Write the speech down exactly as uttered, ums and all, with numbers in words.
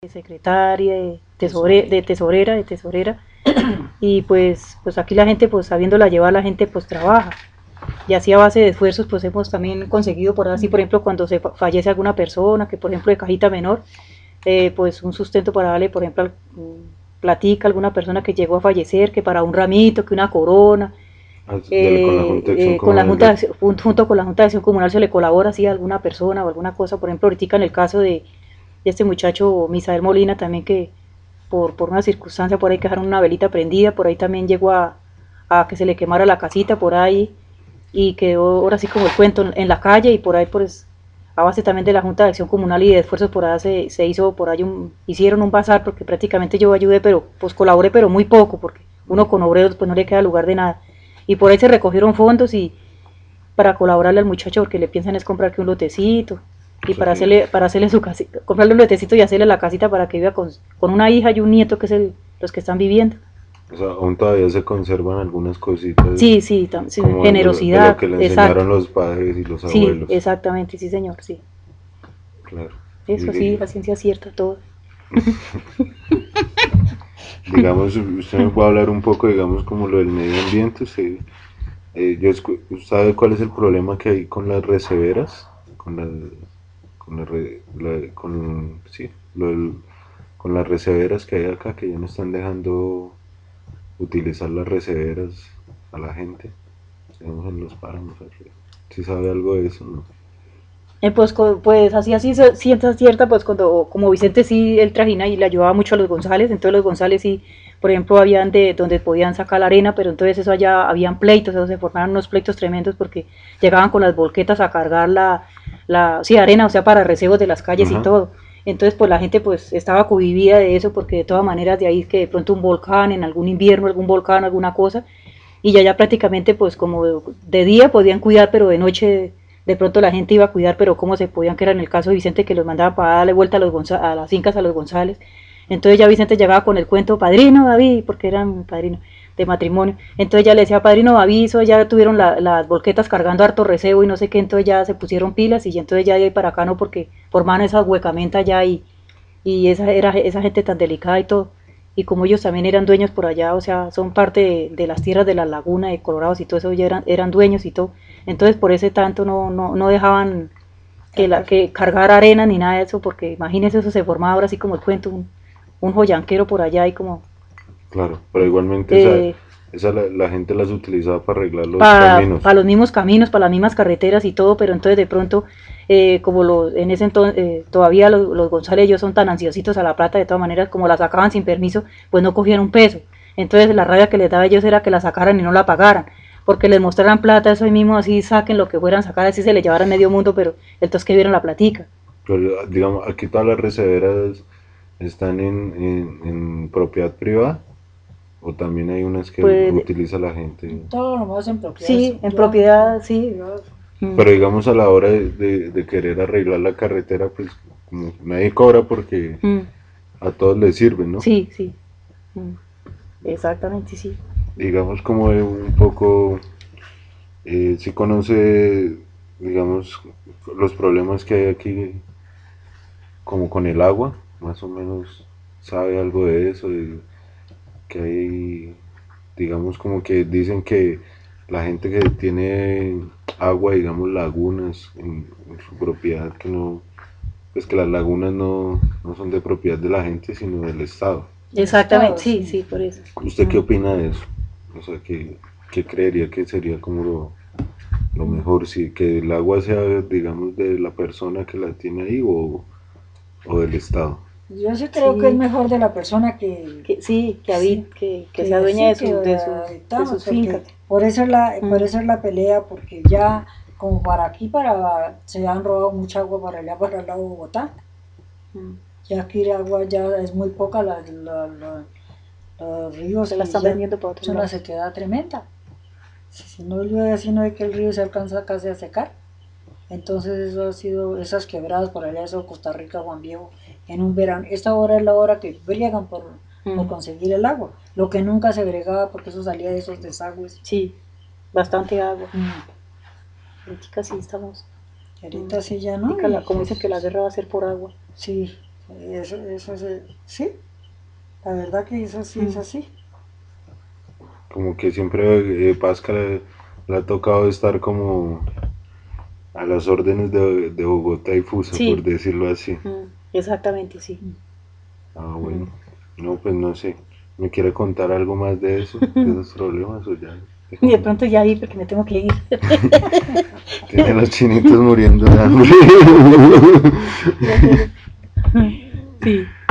secretaria, de, tesore, de tesorera, de tesorera, y pues, pues aquí la gente, pues sabiéndola llevar, la gente pues trabaja, y así a base de esfuerzos, pues hemos también conseguido, por así, por ejemplo, cuando se fallece alguna persona, que por ejemplo de cajita menor, eh, pues un sustento para darle, por ejemplo, platica a alguna persona que llegó a fallecer, que para un ramito, que una corona, De, con la Junta de Acción eh, eh, con la Comunal junta de... de, junto con la Junta de Acción Comunal se le colabora así a alguna persona o alguna cosa, por ejemplo, ahorita en el caso de, de este muchacho Misael Molina también que por, por una circunstancia por ahí que dejaron una velita prendida, por ahí también llegó a, a que se le quemara la casita por ahí y quedó ahora sí como el cuento en, en la calle y por ahí pues a base también de la Junta de Acción Comunal y de esfuerzos por ahí se, se hizo por ahí un, hicieron un bazar porque prácticamente yo ayudé pero pues colaboré pero muy poco porque uno con obreros pues no le queda lugar de nada y por ahí se recogieron fondos y para colaborarle al muchacho porque le piensan es comprar que un lotecito O y sea para que, hacerle para hacerle su casita, comprarle un lotecito y hacerle la casita para que viva con, con una hija y un nieto que es el, los que están viviendo. o sea, aún todavía se conservan algunas cositas Sí, sí, tam, sí como de lo, de lo generosidad, que le exacto. enseñaron los padres y los Sí, abuelos. exactamente, sí señor, sí. Claro. Y, Eso sí, y, la ciencia cierta todo. digamos, usted me puede hablar un poco, digamos, como lo del medio ambiente. Usted, eh, yo escu- ¿sabe cuál es el problema que hay con las receberas? Con la, con la, re- la- con, sí, lo del- con las receberas que hay acá, que ya no están dejando utilizar las receberas a la gente, digamos, en los páramos. ¿Si sabe algo de eso? No. Eh, pues, pues así, así, ciencia cierta, pues cuando, como Vicente sí, él trajina y le ayudaba mucho a los González, entonces los González sí, por ejemplo, habían de donde podían sacar la arena, pero entonces eso allá habían pleitos, o sea, se formaron unos pleitos tremendos porque llegaban con las volquetas a cargar la, la sí, arena, o sea, para recebos de las calles y Ajá. todo. Entonces, pues la gente pues estaba cuvivida de eso porque de todas maneras de ahí que de pronto un volcán, en algún invierno, algún volcán, alguna cosa, y ya ya prácticamente pues como de, de día podían cuidar, pero de noche de pronto la gente iba a cuidar, pero cómo se podían, que era en el caso de Vicente que los mandaba para darle vuelta a, los Gonza a las fincas a los González. Entonces ya Vicente llegaba con el cuento, padrino David, porque eran padrino de matrimonio. Entonces ya le decía, padrino David, eso ya tuvieron la, las volquetas cargando harto recebo y no sé qué, entonces ya se pusieron pilas y entonces ya de ahí para acá no, porque formaban esas huecamentas ya y, y esa era esa gente tan delicada y todo. Y como ellos también eran dueños por allá, o sea, son parte de, de las tierras de la laguna de Colorados y todo eso, ya eran, eran dueños y todo. Entonces por ese tanto no, no, no dejaban que, la, que cargar arena ni nada de eso, porque imagínense eso se formaba ahora así como el cuento, un, un joyanquero por allá y como Claro, pero igualmente esa, eh, esa la, la gente las utilizaba para arreglar los para, caminos. para los mismos caminos, para las mismas carreteras y todo, pero entonces de pronto, eh, como los, en ese entonces, eh, todavía los, los González ellos son tan ansiositos a la plata, de todas maneras, como la sacaban sin permiso, pues no cogían un peso. Entonces la rabia que les daba a ellos era que la sacaran y no la pagaran, porque les mostraran plata, eso mismo así saquen lo que fueran a sacar, así se les llevaran medio mundo, pero entonces que vieron la platica. Pero, digamos, aquí todas las receberas están en, en, en propiedad privada o también hay unas que Pues utiliza la gente. Todo lo más en propiedades sí, en privadas. propiedad, sí. Mm. Pero digamos a la hora de, de, de querer arreglar la carretera, pues como nadie cobra porque Mm. a todos les sirve, ¿no? Sí, sí. Mm. Exactamente, sí. Digamos como de un poco, eh, si conoce, digamos, los problemas que hay aquí como con el agua, más o menos sabe algo de eso, de que hay, digamos como que dicen que la gente que tiene agua, digamos lagunas en, en su propiedad, que no, pues que las lagunas no, no son de propiedad de la gente, sino del Estado. Del Exactamente, Estado, sí, sí. sí, por eso. ¿Usted qué opina de eso? O sea, ¿qué, qué creería que sería como lo, lo mejor? Si que el agua sea, digamos, de la persona que la tiene ahí o, o del Estado. Yo sí creo que es Sí, mejor de la persona que, que sí, que, sí, habit, que, que sea que dueña de, sí, que su, de, sus, de habitamos, sus porque fincas. por eso es la, por Mm. eso es la pelea, porque ya como para aquí, para se han robado mucha agua para allá, para el lado de Bogotá. Mm. Ya aquí el agua ya es muy poca, la, la, la, los ríos Se la y están ya vendiendo para es otros una lados. sequedad tremenda. Si, si no llueve así, no es que el río se alcanza casi a secar. Entonces eso ha sido, esas quebradas por allá, eso Costa Rica, Juan Viejo, en un verano, esta hora es la hora que briegan por, por Mm. conseguir el agua, lo que nunca se bregaba porque eso salía de esos desagües. Sí, bastante agua. Mm. Ahorita sí estamos. Y Mm. ahorita sí ya no, Ahorita la- y como dicen que la es, guerra va a ser por agua. sí, Eso, eso es, sí, la verdad que eso sí es así. Como que siempre eh, Pascal le, le ha tocado estar como a las órdenes de, de Bogotá y Fusa, Sí. por decirlo así. Mm, exactamente, sí. Ah, bueno. No, pues no sé. ¿Me quiere contar algo más de eso? ¿De esos problemas o ya? Y de pronto ya ahí porque me tengo que ir. Tiene los chinitos muriendo de hambre. Sí.